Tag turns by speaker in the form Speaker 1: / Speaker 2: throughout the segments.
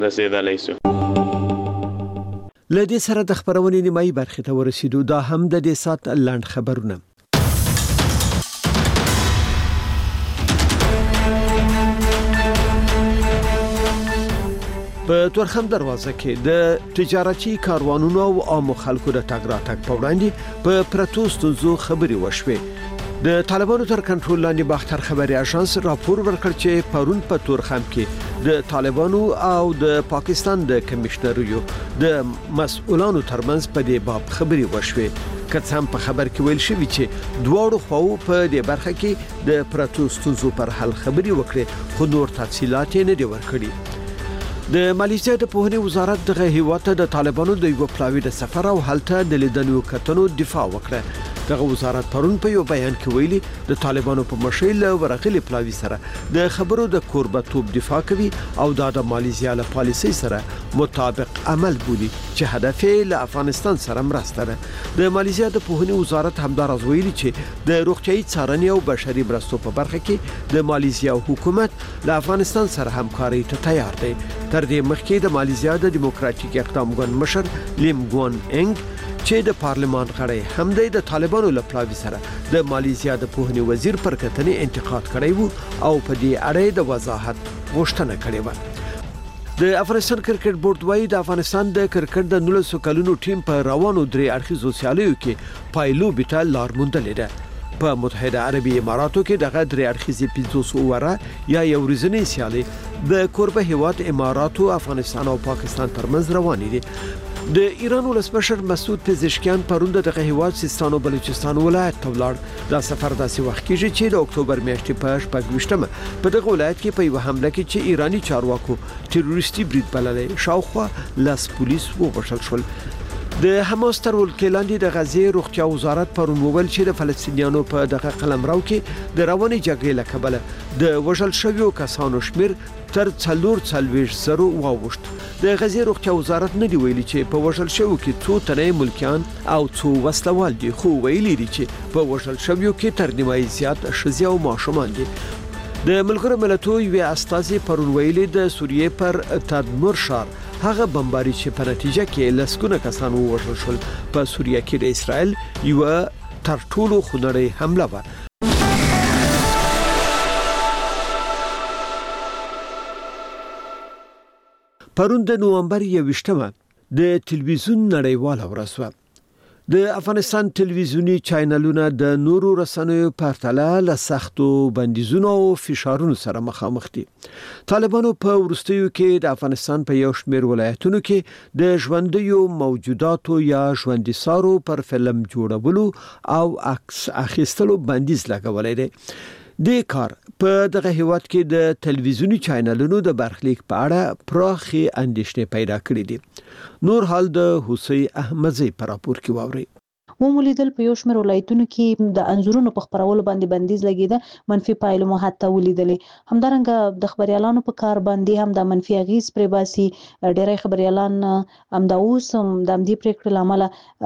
Speaker 1: رسیدلی شو.
Speaker 2: لدې سره د خبرونې نیمایي برخې ته ورسېدو. دا هم د دې سات لاند خبرونه. په تورخم دروازه کې د تجارتي کاروانونو او عامو خلکو د تګ راتګ په وړاندې په پرتو ستونزو خبري وشوې. د طالبانو تر کنټرول لاندې باختر خبري اژانس راپور ورکړ چې پرون په تورخم کې د طالبانو او د پاکستان د کمشنریو د مسؤلانو ترمنځ په دې باب خبري وشوې. که هم په خبر کې ویل شوی چې دواړو خواو په دې برخه کې د پرتو ستونزو پر حل خبري وکړي، خو نور تفصيلات نه دي ورکړي. د مالیزیا د پوهنې وزارت دغه هیواد ته د طالبانو د یو پلاوی د سفر او هلته د لیدنو کتنو دفاع وکړه. دغه وزارت پرون په یو بیان کې ویلي د طالبانو په مشرۍ له ورغلي پلاوی سره د خبرو د کوربتوب دفاع کوي او د مالیزیا له پالیسۍ سره مطابق عمل بولي چې هدف یې له افغانستان سره مرسته ده. د مالیزیا د پوهنې وزارت همدارس ویلي چې د روغتیايي څارنې او بشري مرستو په برخه کې د مالیزیا حکومت له افغانستان سره همکاري ته تیار دی. تر دې مخکې د مالیزیا د دیموکراتیک اقدام ګوند مشر لیم ګوان انګ چې د پارلمان غړی هم د طالبانو له پلاوی سره د مالیزیا د پوهنې وزیر پر کتنې انتقاد کړی وو او په دې اړه د وضاحت غوښتنه کړې و. د افغانستان کرکټ بورډ وايي د افغانستان د کرکټ د 19 کلونو ټیم په روانو درې اړخیزو سیالیو کې پایلو بیټه لار موندلې ده. په متحده عربي اماراتو کې دغه درې اړخیزې 500 اوره یا یو ورځنی سیالي د کوربه هیواد اماراتو، افغانستان او پاکستان ترمنځ روانې دي. د ایران ولسمشر مسعود پزشکیان پرون دغه هیواد سیستان او بلوچستان ولایت ته ولاړ. دا سفر داسې وخت کېږي چې د اکتوبر میاشتې په 28مه په دغه ولایت کې په یو حمله کې چې ایرانی چارواکو تروریستي برید بللی شاوخوا لاس پولیس ووژل شول. د حماس تر ولکې لاندې د غزې روغتیا وزارت پرون وویل چې د فلسطینیانو په دغه قلمرو کې د روانې جګړې له کبله د وژل شویو کسانو شمیر تر 440,000 واوښت. د غزې روغتیا وزارت نه دی ویلي چې په وژل شویو کې څو تنه ملکیان او څو وسلوال دي، خو ویلي دي چې په وژل شویو کې تر نیمایي زیات ښځې او ماشومان دي. د ملګرو ملتونو یو استازي پرون ویلي د سوریې پر تدمر شار هغه بمباري چې په نتیجه کې لسګونه کسان ووژل شول په سوریه کې د اسرائیل یو تر ټولو خونړۍ حمله و. پرون د نوامبر 21مه د تلویزیون نړیواله ورځ وه. د افغانستان تلویزیونی چینلونه د نورو رسنیو په پرتله له سختو بندیزونو او فشارونو سره مخامخ دي. طالبانو په ورستیو کې د افغانستان په یو شمېر ولایتونو کې د ژوندیو موجوداتو یا ژوندۍ سارو پر فلم جوړولو او عکس اخیستلو بندیز لګولای دی. د کار په دغه هیواد کې د تلویزیونی چینلونو د برخلیک په اړه پراخي اندېښنې پیدا کړې دي. نور حال د حسین احمدزی پر راپور کې واوري.
Speaker 3: ومولیدل په یو شمېر ولایتونو کې د انځورونو په خپرولو باندې بندیز لګیده، منفي پایلې مو حتی ولیدلې. همدارنګه د خبريالانو په کار باندې هم د منفي اغیز پرې باسي. ډېری خبريالان هم د اوس هم د دې پریکړې لامل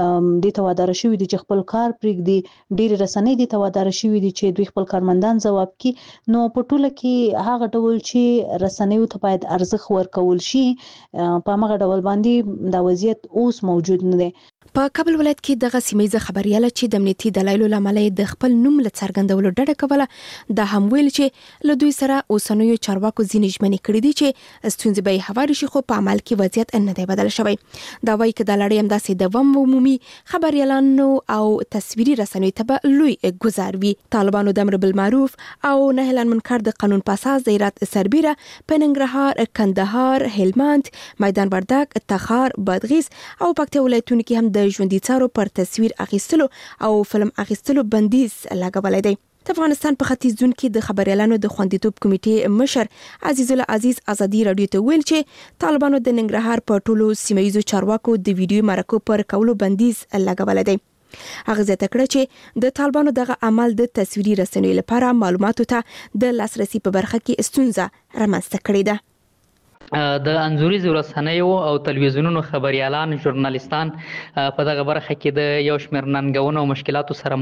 Speaker 3: د توادر شوې دي چې خپل کار پرېږدي. ډېری رسنۍ د توادر شوې دي چې دوی خپل کارمندان ځواب کړي. نو په ټوله کې هغه ډول چې رسنیو ته باید ارزښت ورکول شي په هغه ډول باندې دا وضعیت اوس موجود نه دی.
Speaker 4: په کابل ولایت کې دغه سیمایي خبرياله چې د امنیتي دلایلو لامل د خپل نوم له څرګندولو ډډه کوله، د هم ویل چې له دوی سره اوسنوي چارواکو ځینې ژمنې کړې دي چې ستونزې به هواري شي، خو په عمل کې وضعیت نه دی بدل شوی. دا وایي چې د لړۍ هم داسې دوام عمومي خبريالانو او تصویري رسنیو ته به لوی ګزار وي. طالبانو د امر بالمعروف او نهي عن المنکر د قانون په اساس د هرات سربیره، په ننګرهار، کندهار، هلمند، میدان وردګ، تخار، بادغیس او پکتیا ولایتونو کې هم د ژوندۍ څارو پر تصویر اخیستلو او فلم اخیستلو بندیز لګولای دی. د افغانستان په ختیځ زون کې د خبريالانو د خوندیتوب کمیټې مشر عزیز الله عزیز ازادي رادیو ته ویل چې طالبانو د ننګرهار په ټولو سیمایي چارواکو د ویډیو مرکو پر کولو بندیز لګولای دی. هغه زیاته کړه چې د طالبانو دغه عمل د تصویري رسنیو لپاره معلوماتو ته د لاسرسي په برخه کې ستونزه رامنځته کړې ده.
Speaker 1: د انځوريز رسنیو او تلویزیونونو خبريالان ژورنالیستان په دغه برخه کې د یو شمېر ننګونو او مشکلاتو سره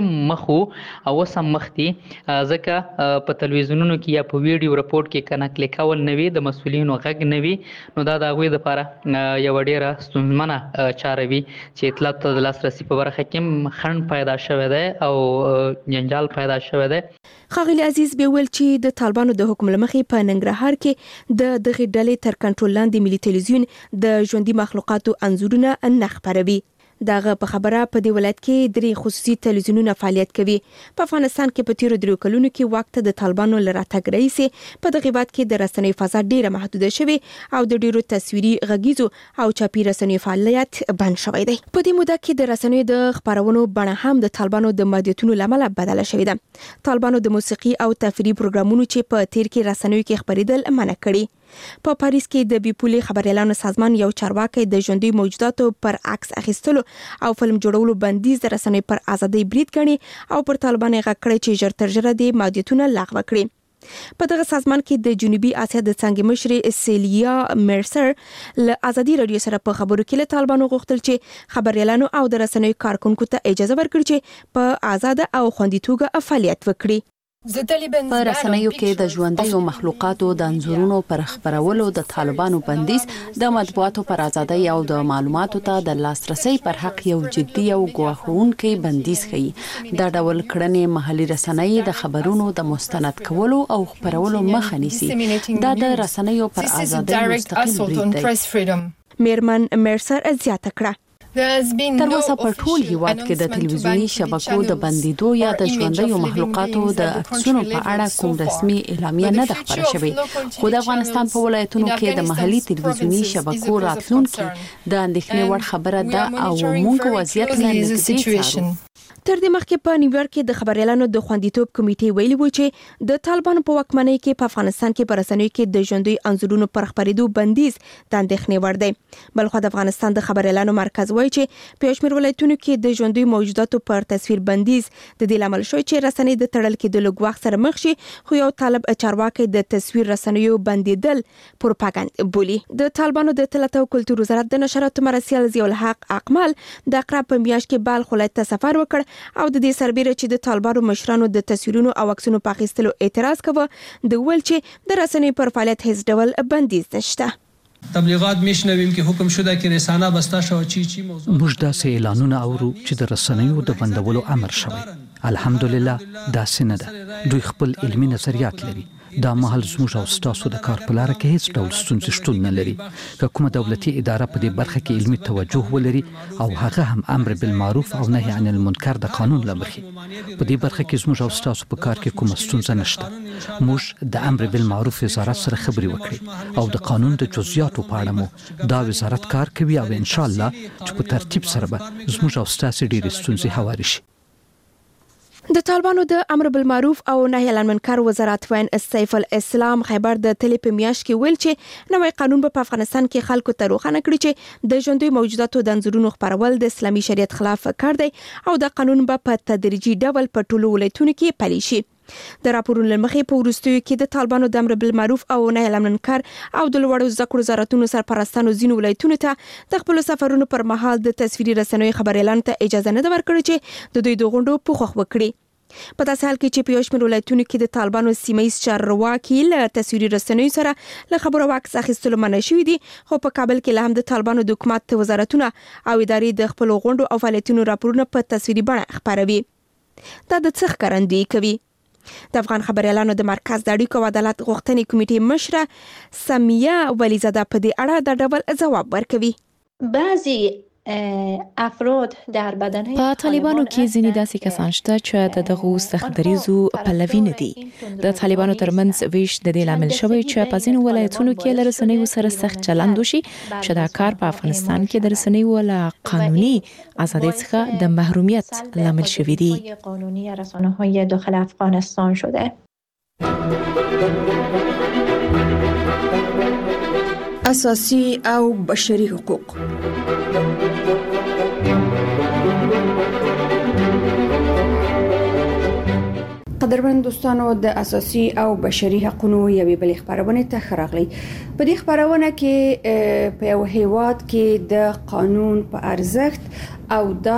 Speaker 1: مخ او سم مختي ځکه په تلویزیونونو کې یا په ویډیو رپورټ کې کناکل کول نوي د مسولینو غږ نوي نو دا د غوي د لپاره یو ډیره ستونزمنه چاره وي چې اطلاعات ته د لاسرسي په برخه کې خنډ پیدا شوی دی او جنجال پیدا شوی دی.
Speaker 4: خاغلی عزیز به ویل چې د طالبانو د حکم لمخې په ننګرهار کې د دغه ډلې تر کنټرول لاندې ملي تلویزیون د ژوندۍ مخلوقاتو انځورونه نه خپروي. دغه په خبره په دې ولایت کې درې خصوصي تلویزیونونه فعالیت کوي. په افغانستان کې په تیرو درې کلونو کې وخت د طالبانو لراتګ رئیس په دغه هیواد کې د رسنۍ فضا ډیره محدوده شوې او د ډیرو تصویري غږیزو او چاپی رسنۍ فعالیت بند شوی دی. په دې موده کې د رسنۍ د خبرونو بڼه هم د طالبانو د محدودیتونو لامل بدله شوې ده. طالبانو د موسیقي او تفریحي پروګرامونو چې په تیر کې رسنیو کې خبرېدل منع کړي. په پاریس کې د بیپولي خبريالانو سازمان یو چارواکي د ژوندۍ موجوداتو پر عکس اخیستلو او فلم جوړولو بندیز د رسنۍ پر ازادۍ برید کړي او پر طالبان یې غږ کړی چې ژر تر ژره د محدودیتونو لغوه کړي. په دغه سازمان کې د جنوبي اسیا د څنګه مشر سیلیا مرسر له ازادي رادیو سره په خبرو کې له طالبانو غوښتل چې خبريالانو او د رسنۍ کارکونکو ته اجازه ورکړي چې په آزاد او خوندي توګه فعالیت وکړي.
Speaker 5: په رسنیو کې د ژوندۍ مخلوقاتو د انځورونو پر خبرولو د طالبانو بندیز د مطبوعاتو پر ازادۍ او د معلوماتو ته د لاسرسي پر حق یو جدي او ګواښونکي بندیز ښيي. دا ډول کړنې محلي رسنۍ د خبرونو د مستند کولو او خبرولو مخه نیسي. دا د رسنیو پر ازادۍ مستقیم برید دی.
Speaker 4: میرمن مرسر زیاته کړه
Speaker 5: تر اوسه په ټول هیواد کې د تلویزیونی شبکو د بندیدو یا د ژوندۍ مخلوقاتو د عکسونو په اړه کوم رسمي اعلامیه نه ده خبره شوې. خو د افغانستان په ولایتونو کې د محلي تلویزیونی شبکو راتلونکي د اندېښنې وړ خبره ده او موږ وضعیت له نږدې څارو.
Speaker 4: تر دې مخکې په نیویارک کې د خبريالانو د خوندیتوب کمیټې ویلي و چې د طالبانو په واکمنۍ کې په افغانستان کې پر رسنیو کې د ژوندۍ انځورونو پر خبرېدو بندیز د اندېښنې وړ دی. بلخو د افغانستان د خبريالانو مرکز وایي چې په شمېر ولایتونو کې د ژوندۍ موجوداتو پر تصویر بندیز د دې لامل شوی چې رسنۍ د تړل کېدو لګوخ سره مخ شي. خو یو طالب چارواکي د تصویر رسنیو بندیدل پروپاګاندا بولي. د طالبانو د اطلاعات او کلتور وزارت د نشراتو مرسیال ضیاء الحق اقمال د اقرا په میاشت کې بلخ ولایت ته سفر وکړ او د دې سربېره چې د طالبانو مشرانو د تصویرونو او عکسونو په اخیستلو اعتراض کوي د ویل چې د رسنۍ پر فعالیت هیڅ ډول بندیز نشته.
Speaker 6: تبلیغات میشنویم که حکم شده که رسانه بسته شود چی موضوع
Speaker 7: موږ داسې اعلانونه اورو چې د رسنیو د بندولو امر شوی. الحمدلله داسې نه ده. دوی خپل علمي نظریات لري. دا مهال زموږ او ستاسو د کار په لار کې هیڅ ډول ستونزې شتون نه لري. که کومه دولتي اداره په دې برخه کې علمي توجه ولري او هغه هم امر بالمعروف او نهي عن المنکر د قانون لمخې په دې برخه کې زموږ او ستاسو په کار کې کومه ستونزه نشته. موږ د امر بالمعروف وزارت سره خبرې وکړې او د قانون د جزئیاتو په اړه مو دا وزارت کار کوي او ان شاء الله چې په ترتیب سره به زموږ او ستاسو ډېرې ستونزې هواري شي.
Speaker 4: د طالبانو د امر بالمعروف او نهي عن المنکر وزارت وین سیف الاسلام خیبر د تلې په میاشت کې ویل چې نوې قانون په افغانستان کې خلکو ته روښانه کړی چې د ژوندۍ موجوداتو د انځورونو خپرول د اسلامي شریعت خلاف کار دی او د قانون په تدریجي ډول په ټولو ولایتونو کې پلی شي. د راپورونو لمخې په وروستیو کې د طالبانو د امر بالمعروف او نهي عن المنکر او د لوړو زده کړو وزارتونو سرپرستانو ځینو ولایتونو ته د خپل سفرونو پر مهال د تصویري رسنیو خبريالانو ته اجازه نه ورکړي چې د دوی د غونډو پوښښ وکړي. په داسې حال کې چې په شمېر ولایتونو کې د طالبانو سیمه‌ییز چارواکي له تصویري رسنیو سره له خبرو عکس اخیستلو منع شوي دي. خو په کابل کې له هم د طالبانو د حکومت وزارتونه او ادارې د خپل غونډو او فعالیتونو راپورونه په تصویري بڼه خپروي. دا د څه ښکارندویي کوي؟ د افغان خبريالانو د مرکز د اړیکو او عدالت غوښتنې کمیټې مشره سمیه ولیزاده په دې اړه د ډول ځواب ورکوي.
Speaker 8: بعضی افراد در بدنه
Speaker 9: په طالبانو کې ځینې داسې کسان شته چې د دغه سختدریزو پلوي نه دي. د طالبانو ترمنځ ویش د دې لامل شوی چې په ځینو ولایتونو کې له رسنیو سره سخت چلند وشي چې دا کار په افغانستان کې د رسنیو له قانوني ازادۍ څخه د محرومیت لامل شوی دی.
Speaker 8: قانونی رسانه‌های داخل افغانستان شده.
Speaker 10: اساسی او بشري حقوق
Speaker 11: په
Speaker 10: قدرمن دوستانو د اساسي او بشري حقوقو یوې بلې خبرونه ته خراغلی. په دې خبرونه کې په یو هیواد کې د قانون په ارزښت او دا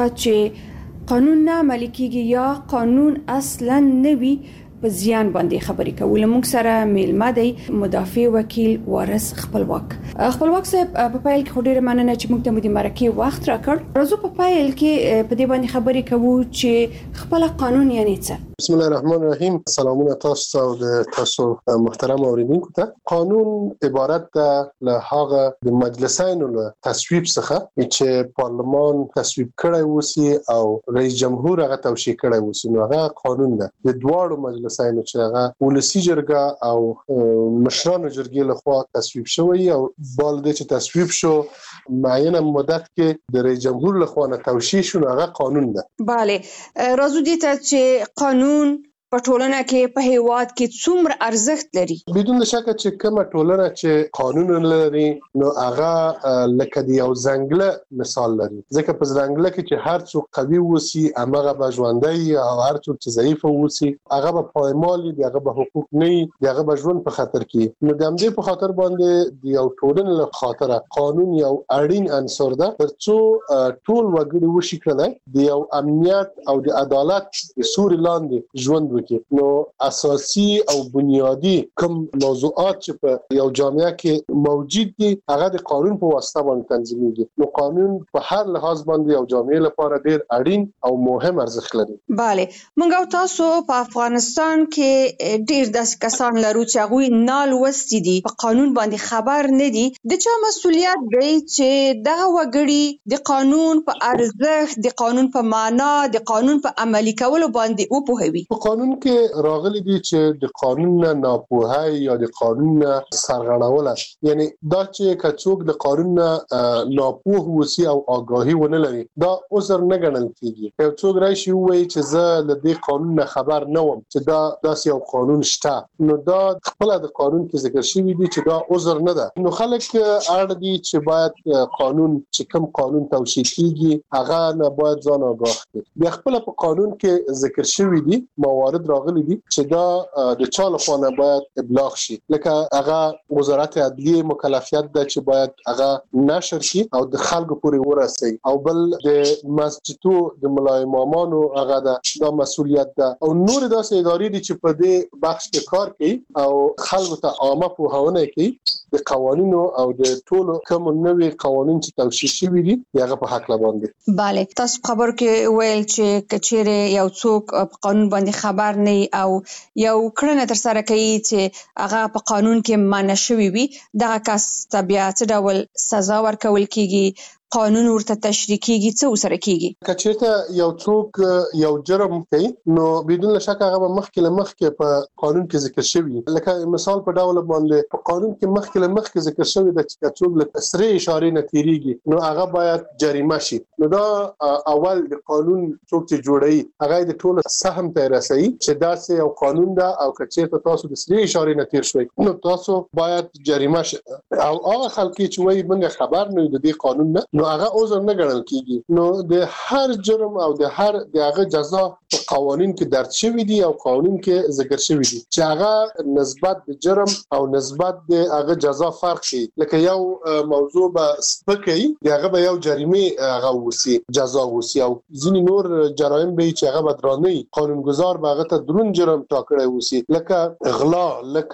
Speaker 10: چې قانون نه عملي کیږي یا قانون اصلا نه وي په زیان باندې خبرې کول. موږ سره میلمه دی مدافع وکیل وارث خپلواک صاحب. په پایل کې خوري مننه چې موږ ته مو د مرکه وخت راکړ. راځو په پایل کې په دې باندې خبرې کوو چې خپل قانون یعنی څه.
Speaker 11: بسم الله الرحمن الرحیم. سلامونه تاسو او د تاسو محترم اوریدونکو ته. قانون عبارت ده له هغه د مجلسینو له تصویب څخه چې پارلمان تصویب کړی وسی او رئیس جمهور هغه توشیح کړی وسی. نو هغه قانون ده. د دواړو مجلسینو چې هغه ولسی جرګه او مشرانو جرګې له خوا تصویب شوی او بالده چې تصویب شو معینه مدت کې د رئیس جمهور له خوا توشیح شو، هغه قانون ده.
Speaker 10: bale راځو دې ته چې قانون په ټولنه کې په هیواد کې څومره ارزښت لري.
Speaker 11: بدون شک چې کومه ټولنه چې قانون لري نو هغه لکه د یو ځنګله مثال لري. ځکه په ځنګله کې چې هر څوک قوي وسی هغه به ژوندۍ او هر څوک چې ضعیف وسی هغه به پایمالي دی، هغه به حقوق نه دی، هغه به ژوند په خطر کې. نو د همدې په خاطر باندې د یو ټولنې له خاطر قانون یو اړین عنصر ده ترڅو ټول وګړي وشي کړل د یو امنیت او د عدالت سوري لاندې ژوند وکړي. نو اساسي او بنیادی کوم موضوعات چې په یو جامعه کې موجود دي هغه د قانون په واسطه باندې تنظیمېږي. نو قانون په هر لحاظ باندې یو جامعه لپاره ډیر اړین او مهم ارزښت لري.
Speaker 10: bale موږ او تاسو په افغانستان کې ډیر داسې کسان لرو چې هغه نال وستي دي په قانون باندې خبر نه دي. د چا مسؤلیت دی چې دغه وګړي د قانون په ارزښت، د قانون په معنا، د قانون په عملي کولو باندې وپوهوي.
Speaker 11: په قانون کې راغلي دي چې د قانون نه ناپوهي یا د قانون نه سرغړونه، یعنی دا چې کڅوک د قانون نه ناپوه وسی او آگاهی ونه لري دا عذر نه ګڼل کیږي. یو څوک راشي وایي چې زه له دې قانون نه خبر نه وم چې دا داسې یو قانون شته، نو دا خپل د قانون کې ذکر شوی دی چې دا عذر نه ده. نو خلک اړ دي چې باید قانون چې کوم قانون توشیح کیږي هغه نه باید ځان آگاه کړي. بیا خپل په قانون کې ذکر شوی دي موارد راغلي دي چې دا د چا لخوا نه باید ابلاغ شي. لکه هغه وزارت عدلیه مکلفیت ده چې باید هغه نشر شي او د خلکو پورې ورسي. او بل د مسجدو د ملا امامانو هغه دا مسؤلیت ده. او نور داسې ادارې دي چې په دې بخش کې کار کوي او خلکو ته عامه پوهاونه کوي د قوانینو او د ټولو کوم نوي قوانین چې توشیح شوي دي هغه په حق باندې.
Speaker 10: bale تاسو خبر کې ویل چې کچېره یو څوک په قانون باندې خبر نه او یو کړنه تر سره کوي چې هغه په قانون کې معنی شوی وي، دغه کس ته بیا څه ډول سزا ورکول کیږي؟ قانون ورته تشریح کیږي؟ څه وسره کیږي؟
Speaker 11: کچېرته یو څوک یو جرم کوي نو بدون شک هغه مخکې په قانون کې ذکر شوی. لکه مثال په ډول باندې په قانون کې مخکې ذکر شوی د چې څوک له سره اشاره نه تیریږي نو هغه باید جریمه شي. نو دا اول د قانون څوک چې جوړي هغه د ټولو سهم ته رسي چې دا سه یو قانون ده او کچېرته تاسو د سره اشاره نه تیر شوي نو تاسو باید جریمه شي. او هغه خلک چې وایي موږ خبر نه د دې قانون نه نو هغه عذر نه ګڼل کیږي. نو د هر جرم او د هر دغه جزا په قوانین کې درج شوی دي او قانون کې ذکر شوی دي چې هغه نسبت د جرم او نسبت د هغه جزا فرق کوي. لکه یو موضوع به سپکي هغه به یو جریمه هغه وسی جزا وسی او ځینې نور جرایم به چې هغه بدراني قانونګذار به هغه ته درون جرم ټاکړی وسی لکه غلا،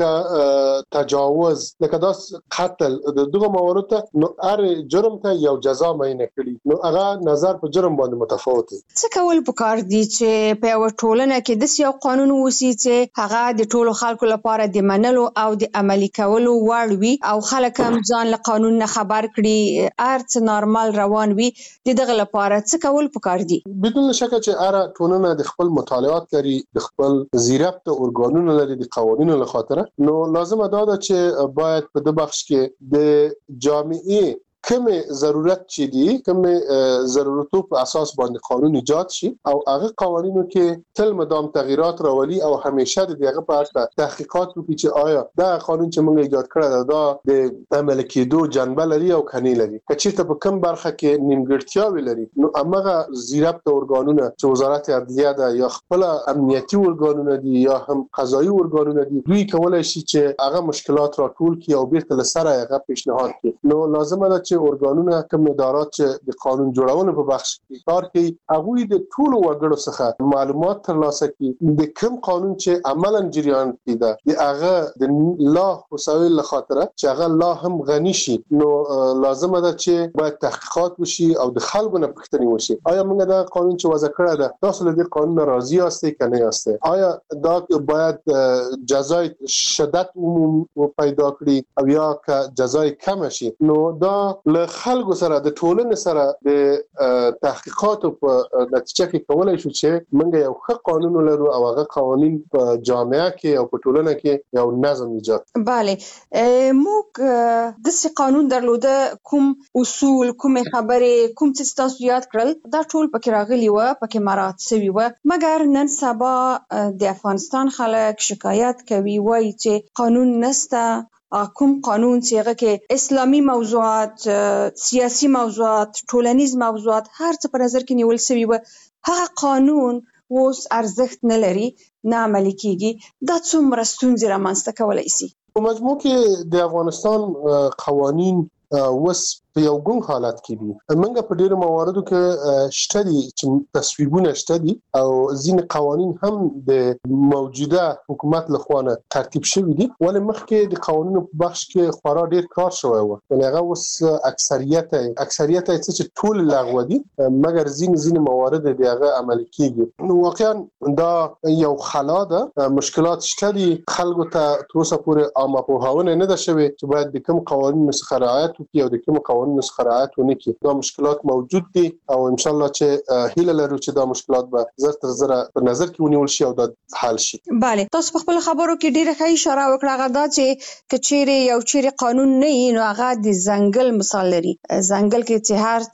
Speaker 11: لکه تجاوز، لکه داس قتل. دغه موارد نو هر جرم ته یو جزا ماینه کړي نو هغه نظر په جرم باندې متفاوت دي.
Speaker 10: څه کول پکار دي چې په یو ټولنه کې د یو قانون وسی چې هغه د ټولو خلکو لپاره د منلو او د عملي کولو وړ وي او خلک هم ځان له قانون نه خبر کړي، ارڅ نارمل روان وي. دغه لپاره څه کول پکار دي؟
Speaker 11: بدون شک چې هر ټولنه د خپل مطالعات لري، د خپل زیربط ارګانونو لري، د قوانینو له خاطر نو لازم ده چې باید په د بخش کې د جامعي کوم ضرورت چې دی کوم ضرورتو په اساس باندې قانون ایجاد شي او هغه قوانینو کې تل مدام تغییرات راولي او همیشه دغه په اړه تحقیقات وکړي چې آیا دا قانون چې موږ ایجاد کړی دا د عمل کېدو جنبه لري او کني لري چې ته په کوم برخه کې نیمګړتیاوې لري نو هغه زیربط ارګانونه چې وزارت عدلیه ده یا خپل امنیتي ارګانونه دي یا هم قضایي ارګانونه دي دوی کولای شي چې هغه مشکلات راټول کړي او بیرته لسره هغه پیشنهاد کړي نو لازمه ده چې ارګانونه کوم ادارات چې د قانون جوړولو په بخش کې کار کوي هغه د ټول وګړو څخه معلومات ترلاسه کړي د کوم قانون چې عملاً جریان کړي د هغه د لا وسایل لخاطر چې هغه لا هم غني شي نو لازمه ده چې باید تحقیقات وشي او د خلکو نه پوښتنه وشي آیا موږ دا قانون چې وضع کړی ده تاسو له دې قانون راضي یاستئ کنه یاستئ آیا دا باید جزای شدت عموم پیدا کړي او یا که جزای کم شي نو دا له خلکو سره د ټولنې سره د تحقیقاتو په نتیجه کې کولای شو چې موږ یو ښه قانون لرو او هغه قوانین په جامعه کې او په ټولنه کې یو نظم ایجاد
Speaker 10: bale موږ د څه قانون درلوده کوم اصول کوم خبره کوم څه تاسو یاد کړل دا ټول پکې راغلي و پکې مراد شوی و مګر نن سبا د افغانستان خلک شکایت کوي وایي چې قانون نسته کوم قانون چې هغه کې اسلامي موضوعات سیاسي موضوعات ټولنیز موضوعات هر څه په نظر کې نیول شوی و هغه قانون اوس ارزښت نه لري نه عملي کیږي دا څومره ستونزې رامنځته کولی شي
Speaker 11: په مجموع کې د افغانستان قوانین وس په یو ګون حالت کې دي موږ په ډیرو مواردو کې شته دي چې تصویبونه شته دي او ځینې قوانین هم د موجوده حکومت لخوا نه ترتیب شوي دي ولې مخکې د قوانینو په بخش کې خورا ډیر کار شوی و یعنې هغه اوس اکثریت یې چې ټول لغوه دي مګر ځینې موارد د هغه عملي کیږي نو واقعا دا یو خلا ده مشکلات شته دي خلکو ته تر اوسه پورې عامه پوهاونه نه ده شوې چې باید د کوم قوانینو څخه رعایت وکړي او د کوم قوانینو څخه رعایت ونه کړي دا مشکلات موجود دي او ان شاء الله چې هیله لرو چې دا مشکلات به زر تر زر په نظر کې ونیول شي او دا حل شي
Speaker 10: bale تاسو په خپل خبرو کې ډیره ښه اشاره وکړه هغه دا چې کچېره یو چیرې قانون نه وي نو هغه د ځنګل مثال لري ځنګل کې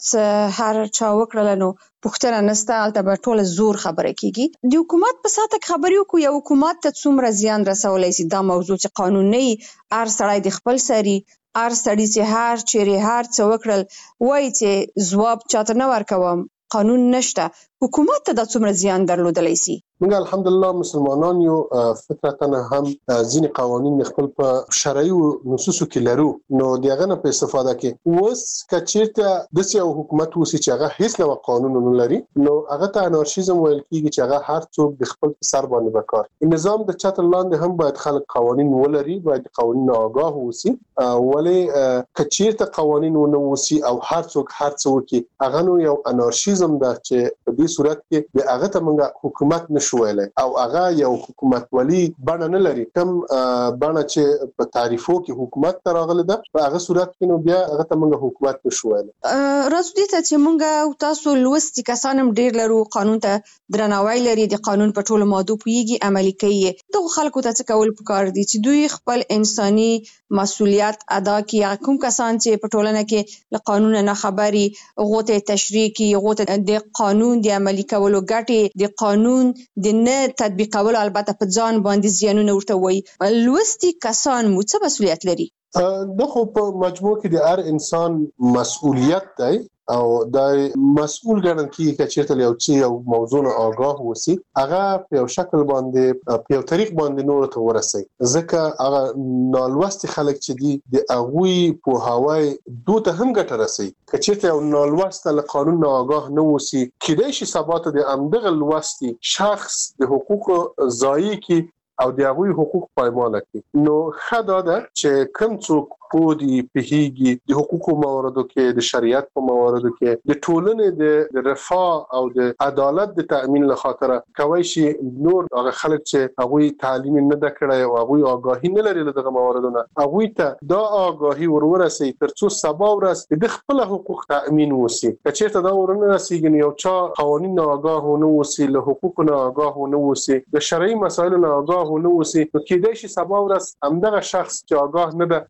Speaker 10: چې هر چا وکړل نو پوښتنه نسته البته به ټول زور خبره کیږي د حکومت په ساته خبرې وکړو یو حکومت ته څومره زیان رسولای شي دا موضوع چې قانون نه وي هر سړی د خپل سری هر سړی چې هر چیرې هر څه وکړل وایي چې ځواب چاته نه ورکوم قانون نشته حکومت ته د څومره زیان درلودلی شي
Speaker 11: موږ الحمدلله مسلمانان یو فطرتاً هم ځینې قوانین خپل په شرعي نصوصو کې لرو نو دغه نه په استفاده کې اوس کچیرته د یو حکومت وسی چې هغه هیڅ نوع قانون نه لري نو هغه ته انارشیزم ویل کیږي چې هغه هر څوک د خپل سر باندې وکړي نظام د چتر لاندې هم باید خلک قوانین ولري باید قوانین آگاه وسی ولی کچیرته قوانین ونه وسی او هر څوک هر څه وکړي هغه نو یو انارشیزم ده چې په دې صورت کې د هغه ته موږ حکومت شویل او هغه یو حکومت ولی بڼه نه لري کوم بڼه چې په تعریفو کې حکومت تراغله ده په هغه صورت کې نو بیا هغه ته موږ حکومت نشویل
Speaker 10: راځو دې ته چې موږ تاسو لوستي کسان هم ډیر لرو قانون ته درناوی لري د قانون په ټولو ماده پوهیږي عملي کوي دغه خلکو ته څه کول پکار دي چې دوی خپل انساني مسؤلیت ادا کړي کوم کسان چې په ټولنه کې له قانون نه خبري غوته تشریح کوي غوته د قانون د عملي کولو ګټي د قانون د نه تطبیقولو البته په ځان باندې زیانونه ورته وایي لوستي کسان مو څه مسؤلیت لري
Speaker 11: د خو په مجموع کې د هر انسان مسؤلیت دی او د مسؤل ګڼل کیږي چې چیرته یو چې یو موضوع نه آگاه وسی هغه په یو شکل باندې په یو طریق باندې نور ته ورسي ځکه هغه نالوستي خلک چې دي د اغوي په هواي دوته هم ګټه رسي چې چیرته یو نالوسته له قانون نه آگاه نه وسی کېدای شي سبات د امدغه لوستي شخص د حقوق ضایع کی او د هغوی حقوق پایمال کړي نو خدا ده چې کوم څوک پودي پهیږي د حقوقو مواردو کې د شریعت په مواردو کې د ټولنې د رفاه او د عدالت د تأمین لپاره کوي شي نور هغه خلک چې هغوی تعلیم نه د کړای او هغوی آگاهی نه لري دغه مواردونه هغوی ته دا آگاهی ورورسي ترڅو سبا ورځ د خپل حقوق تأمین وسی چې ته دا ورنه رسیږي یو چا قوانین آگاه نه وسی له حقوق نه آگاه نه وسی د شرعي مسایلو نه آگاه نه وسی نو کېدای شي سبا ورځ همدغه شخص چې آگاه نه ده دغه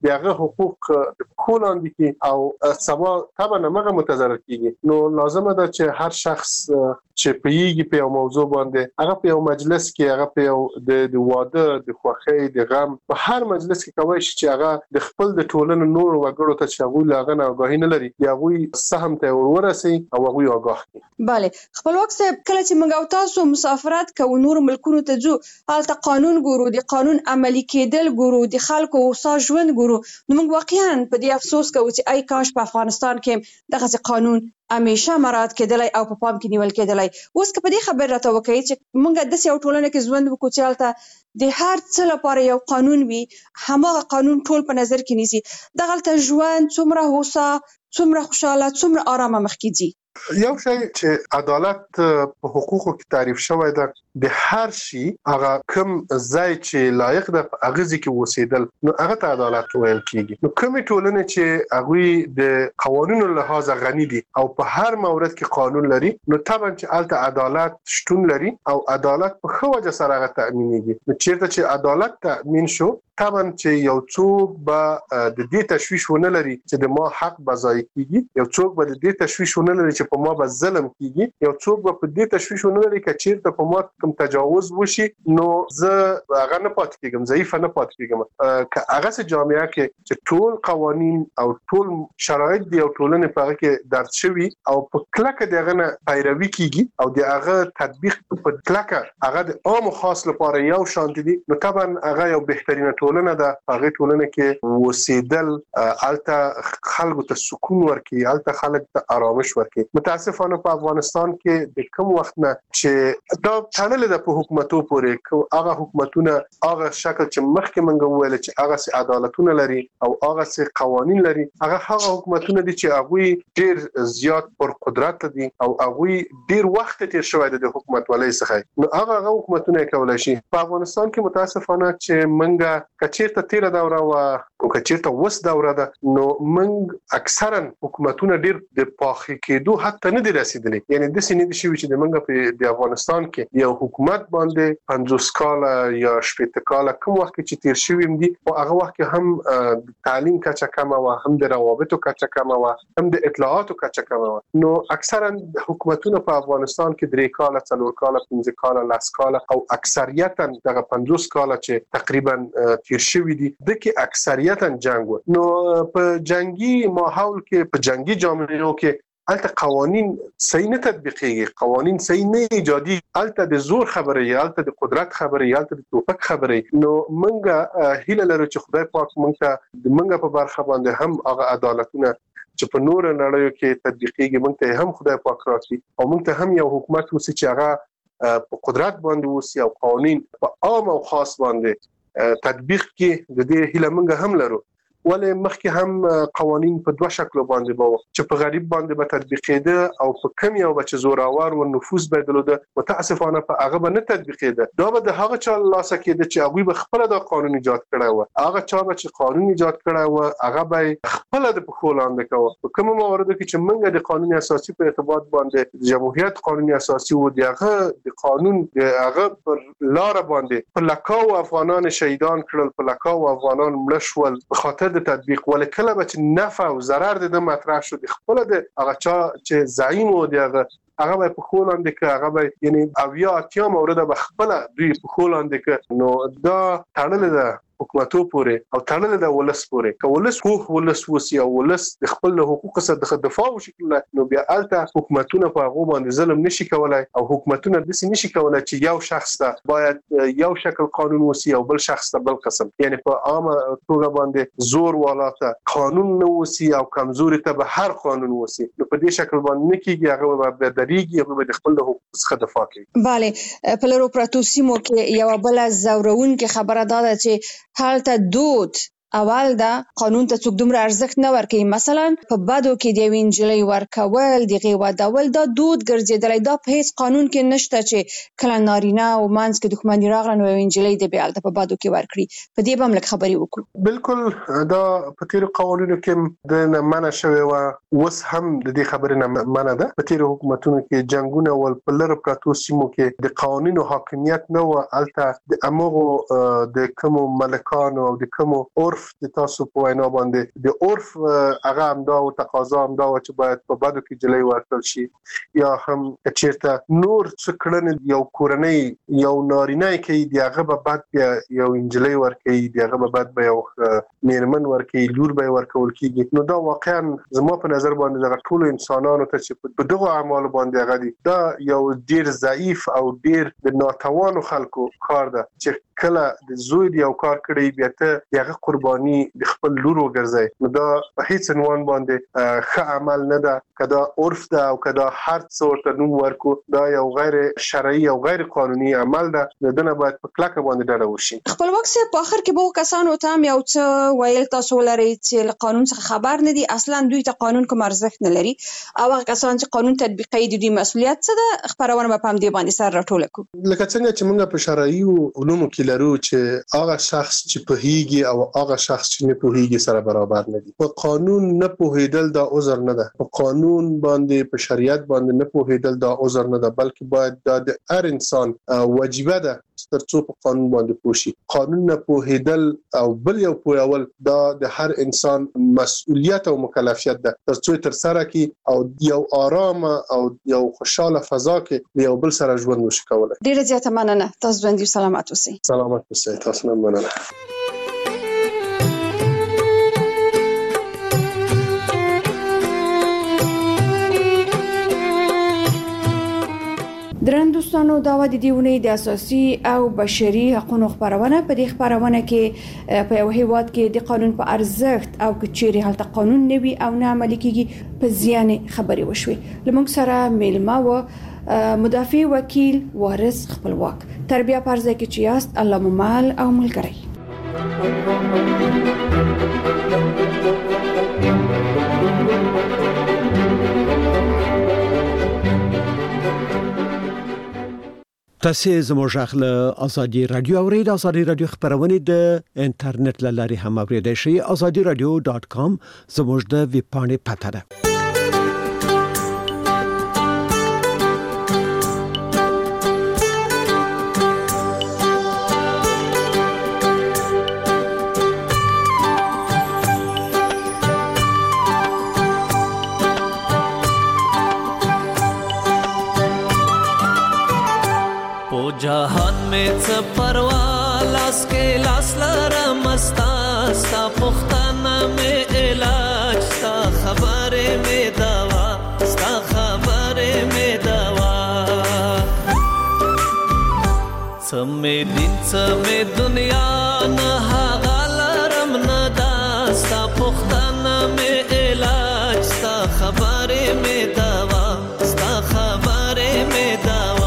Speaker 11: حقوق د کولان دي او سبا طبعا هغه متضرر کیږي نو لازمه ده چې هر شخص چې پیږي په موضوع باندې هغه په مجلس کې هغه په د واده د خوښۍ د غم په هر مجلس کې کوي چې هغه د خپل د ټولنې نور وګړو ته چې هغه لاغه نه آگاهی نه لري یا هغه سهم ته ورسي او هغه آگاه کړي.
Speaker 10: bale خپلواک صاحب کله چې موږ او تاسو مسافرت کوو نور ملکونو ته ځو هلته قانون ګورو د قانون عملی کېدل ګورو د خلکو اوسه ژوند ګورو نو موږ واقعا په دې افسوس کوو چې ای کاش په افغانستان کې دغه قانون همیشه مراعات کېدلای او په پام کې نیول کېدلای. اوس که په دې خبر راته وکړئ چې موږ د یو ټولنه کې ژوند وکړو چې هلته د هر څه لپاره یو قانون وي هماغه قانون ټول په نظر کې نیسي دغلته ژوند څومره هوسا څومره خوشاله څومره آرامه مخکې ځي.
Speaker 11: یو شی چې عدالت په حقوقو کې تعریف شوی ده د هر شي هغه کوم ځای چې لایق ده هغه ځکه وسیدل نو هغه ته عدالت ویل کیږي. نو کومې ټولنې چې هغه د قوانینو لحاظ غني دي او په هر مورد کې قانون لري نو طبعا چې الته عدالت شتون لري او عدالت په خو وجه سره هغه تامینېږي. نو چیرته چې عدالت تامین شو طبعا چې یو څوک به د دې تشویش ونه لري چې د ما حق بځای کیږي یو څوک به د دې تشویش ونه لري چې په ما به ظلم کیږي یو څوک به په دې تشویش ونه لري چې چیرته په ما کوم تجاوز وشي نو زه هغه نه پات کېږم ضعیف نه پات کېږم که هغه سه جامعه کې چې ټول قوانین او ټول شرایط دی او ټولنه په هغه کې درد شوی او په کلکه دغه نه پیروي کیږي او د هغه تطبیق په کلکه هغه د عام خاص لپاره یو شان دي نو طبعا هغه یو بهترینه ټولنه ده. هغه ټولنه کې وسیدل الته خلکو ته سکون ورکي الته خلک ته آرامش ورکي. متاسفانه په افغانستان کې د کوم وخت نه چې دا تړل د په حکومتو پورې هغه حکومتونه هغه شکل چې مخکې منګو ویل چې هغه سي عدالتونه لري او هغه سي قوانين لري هغه حکومتونه دي چې هغه ډیر زیات پر قدرت دي او هغه ډیر وخت تیر شوی د حکومت ولې څخه نو هغه حکومتونه کولای شي. په افغانستان کې متاسفانه چې منګه کچیرته تیر دوره او کچیرته وس دوره ده نو منګ اکثرا حکومتونه ډیر د پاخي کېدو حتی نه دي رسیدلي. یعنی د سینې د شوی چې د منګه په د افغانستان کې یو حکومت باندې 50 کال یا 70 کال کوم وخت چې تیر شوی دي او هغه وخت هم تعلیم کچا کم او هم د روابطو کچا کم او هم د اطلاعاتو کچا کم نو اکثرا حکومتونه په افغانستان کې 3 کال 4 کال 5 کال 10 کال او اکثریتا دغه 50 کال چې تقریبا تیر شوی دي د کې اکثریتا جنگ نو په جنگي ماحول کې په جنگي جامعو کې الته قوانين صحیح نه تطبیقيږي قوانين صحیح نه ایجادي الته د زور خبره یا الته د قدرت خبره یا الته د توپک خبره نو منګه هیله لرو چې خدای پاک منګه په برخه باندې هم هغه عدالتونه چې په نور نړیو کې تطبیقيږي منګه هم خدای پاک راکړي او منګه هم یو حکومت وسی چې هغه په قدرت باندې وسی او قوانين په عام او خاص باندې تطبیق کې د دې هیله منګه هم لرو. ولې مخکې هم قوانين په دوه شکل باندې وو چې په غریب باندې به تطبیقېده او په کم یو بچ زوراور او نفوذ بدلوده متاسفانه په هغه به نه تطبیقېده دا به د هغه چا لاسه کېده چې هغه به خپل د قانون ایجاد کړی و هغه چا به چې قانون ایجاد کړی و هغه به خپل د پخولاندې کوي په کوم موارد کې چې موږ د قانون اساسي په ارتباط باندې د جمهوریت قانون اساسي و دغه د قانون هغه پر لار باندې په لکاو افغانان شهیدان کړل په لکاو افغانان مړ شول په خاطر د تطبیق ولکله به نفع او ضرر د مطرح شو د خپل د هغه چا چې زعیم و دغه هغه به په خولاندې کې هغه به یعنی اویا اتیا مورد به خپل دوی په خولاندې کې نو دا تړل ده حکومتو پورې او تړل د ولس پورې کولس خو ولس وسی او ولس د خپل حقوق سره د دفاع وشکل نو بیا الته حکومتونه په هغه باندې ظلم نشي کولای او حکومتونه د سې نشي کولای چې یو شخص ته باید یو شکل قانون وسی او بل شخص ته بل قسم یعنی په عامه توګه باندې زور والاته قانون نو وسی او کمزوري ته به هر قانون وسی نو په دې شکل باندې کېږي هغه به دریږي هغه د خپل حقوق څخه دفاع کوي.
Speaker 10: bale په لرو پراتو سیمو کې یو بل زورون کې خبره ده چې حالت دود اول دا قانون ته څوک دومره ارزښت نه ورکوي مثلا په بدو کې د وینجلې ورکول د غیوادول دا دود ګرځیدلی دا په هیڅ قانون کې نشته چې کله نارینه او مانس کې دښمنی راغله نو وینجلې د بیالته په بدو کې ورکړي په دې به هم لږ خبرې وکړو.
Speaker 11: بالکل دا په تیر قوانینو کې د منع شوی و وس هم د دې خبرې نه منع ده په تیر حکومتونو کې جنگونه ول په لر پراتو سیمو کې د قوانینو حاکمیت نه و الته د امغو د کوم ملکانو او د کوم اور عرف د تاسو په وینا باندې د عرف هغه همدا او تقاضا همدا چې باید په بدو کې جلۍ ورکړل شي یا هم چیرته نور څه کړنې یو کورنۍ یو نارینه کې دی هغه به بعد یو انجلۍ ورکړي دی هغه به بعد به یو میرمن ورکړي لور به ورکول کیږي نو دا واقعا زما په نظر باندې د ټول انسانانو ته چې په دغه اعمال باندې هغه دي دا یو ډیر ضعیف او ډیر د ناتوانو خلکو کار ده چې کله د زوی دی او کار کړی بیا ته هغه قرباني د خپل لور وګرځي نو دا په هیڅ عنوان باندې ښه عمل نه ده کدا عرف ده او کدا هر څه ته نوم ورکو دا یو غیر شرعي او غیر قانوني عمل ده دنه باید په کلکه باندې ډډه وشي.
Speaker 10: خپلواک سي په اخر کې به کسانو ته یو څه ویل تاسو ولرئ چې له قانون څخه خبر نه دي اصلا دوی ته قانون کوم ارزښت نه لري او هغه کسان چې قانون تطبیقوي د دوی مسؤلیت څه ده خبرونه په هم دی باندې سره راټول کو
Speaker 11: لکه څنګه چې موږ په شرعي علومو کې لرو چې هغه شخص چې په هیږي او هغه شخص چې نه په هیږي سره برابر نه دي په قانون نه پوهیدل دا عذر نه ده په قانون باندې په شریعت باندې نه پوهیدل دا عذر نه ده بلکې باید د هر انسان واجبه ده ترڅو په قانون باندې پوښي قانون نه پوهیدل او بل یو پوهول دا د هر انسان مسؤلیت او مکلفیت ده ترڅو تر سره کی او یو آرام او یو خوشاله فضا کې یو بل سره ژوند وشي کولای.
Speaker 10: ډیره زیاته مننه تاسو باندې سلامات اوسئ.
Speaker 11: سلامات اوسئ تاسو نه مننه.
Speaker 10: درن دوستانو دا و د دیونه د اساسي او بشري حقوقو خبرونه په دې خبرونه کې په یو هیواد کې د قانون په ارزښت او کچېری هلته قانون نوي او نه عملي کیږي په زیان خبري وشوي لمونږ سره میلمه و مدافع وکیل وارث خپلواک تربیه پرځه کې چې یاست الله ممال او ملګری
Speaker 2: تاسو زموږ خپل ازادي رادیو اورید ازادي رادیو خبرونه د انټرنیټ لاري هم اوریدئ شئ azadiradio.com زموږ د ویب پاڼې پته ده.
Speaker 12: जहान में च परवालास के लास लरमस्ता सा पुख्ताना में इलाज सा खबरे में दवा सा खबरे में दवा समे दिन समे दुनिया न हागलरम न दा सा पुख्ताना में इलाज सा खबरे में दवा सा खबरे में दवा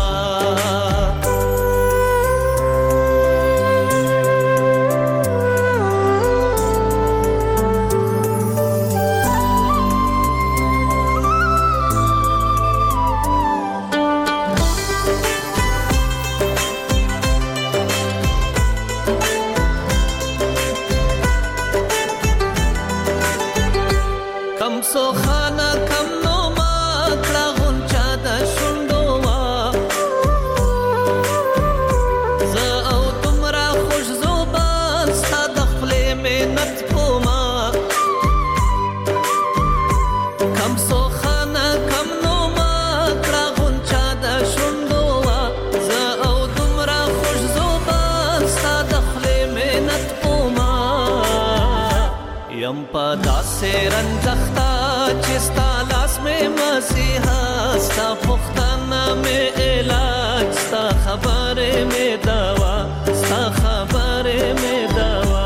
Speaker 12: से रंजख्ता चिस्ता लास में मसीहा सा पुख्ताना में इलाज सा खबरे में दवा सा खबरे में दवा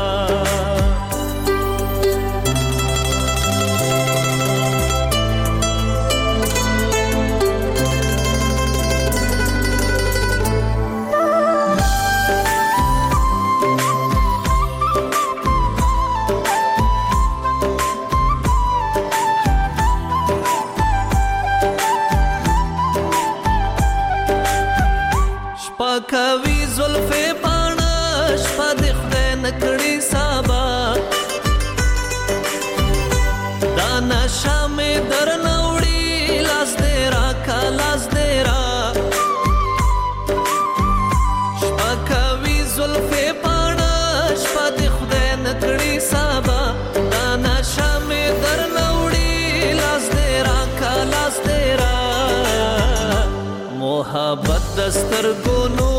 Speaker 12: دستر ګونو